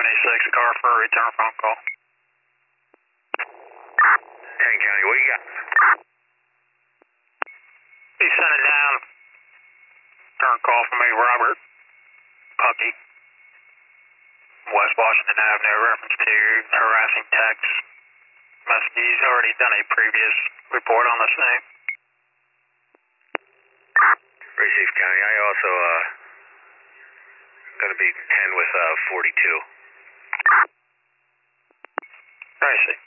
76, car for a return phone call. 10 County, what you got? He sent it down. Return call from a Robert Puckey, West Washington Avenue, reference to harassing text message. He's already done a previous report on the same. Received County, I also going to be 10 with 42. I see.